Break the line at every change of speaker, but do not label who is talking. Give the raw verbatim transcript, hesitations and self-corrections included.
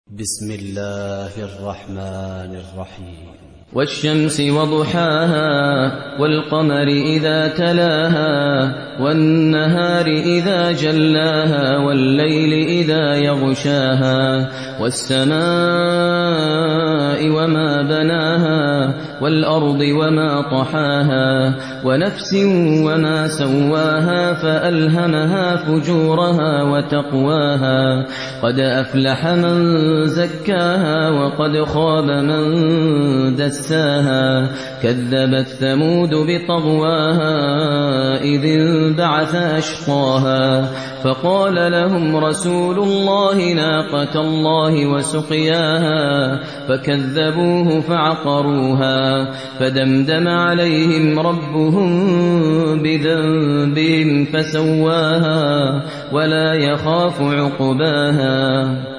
بسم الله الرحمن الرحيم.
والشمس وضحاها والقمر إذا تلاها والنهار إذا جلاها والليل إذا يغشاها والسماء وما بناها والأرض وما طحاها ونفس وما سواها فألهمها فجورها وتقواها قد أفلح من زكاها وقد خاب من دساها كذبت ثمود بطغواها إذ انبعث أشقاها فقال لهم رسول الله ناقة الله وسقياها فكذبوه فعقروها فدمدم عليهم ربهم بذنبهم فسواها ولا يخاف عقباها.